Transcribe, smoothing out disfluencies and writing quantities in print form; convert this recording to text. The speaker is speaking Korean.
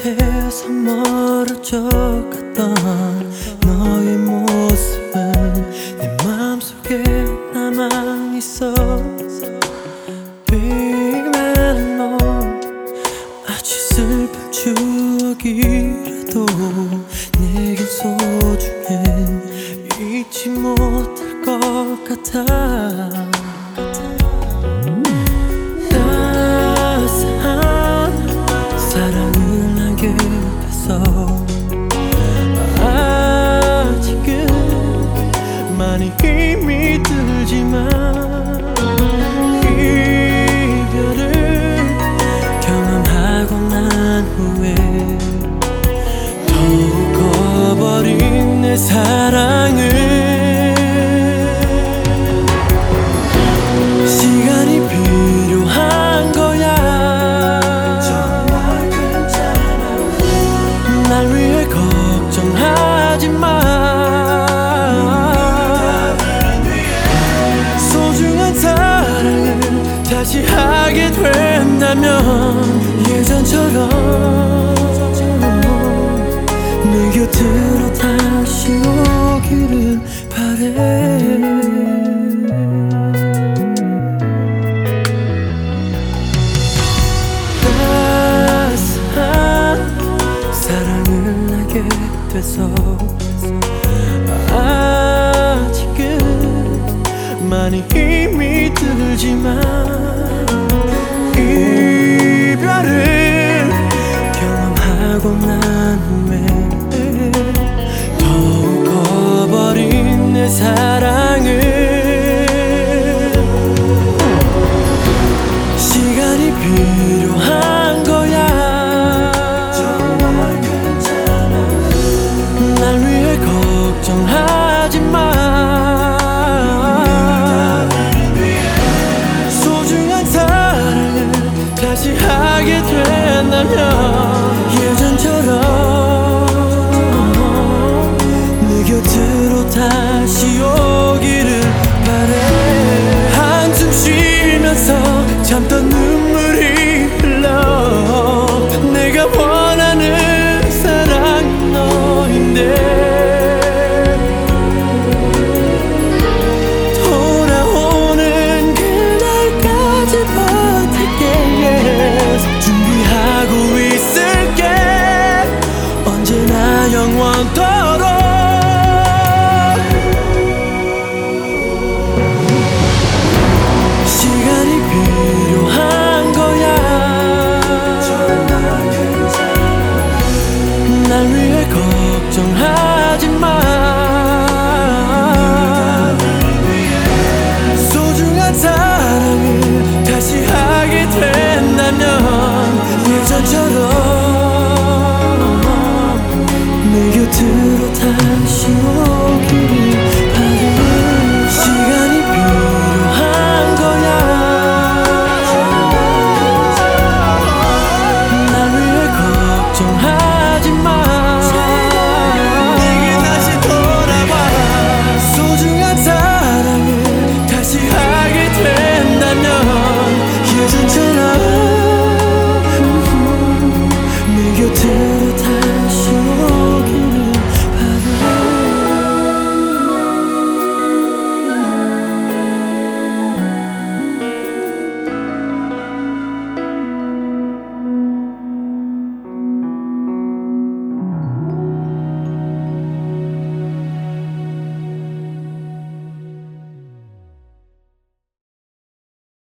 곁에서 멀어져 갔던 너의 모습은 내 마음속에 남아있어. Baby 넌 아주 슬픈 추억이라도 내겐 소중해 잊지 못할 것 같아. 사랑을 하게 돼서 아직은 많이 힘이 들지만 이별을 경험하고 난 후에 더욱 커버린 내 사랑을 시간이 필요한 거야. 날 위해 걱정하지 마. 소중한 사랑을 다시 하게 된다면 예전처럼 내 곁으로 다시 오기를 바래. 돼서 아직은 많이 힘이 들지만 이별을 경험하고 난 후에 더욱 커버린 내 사랑을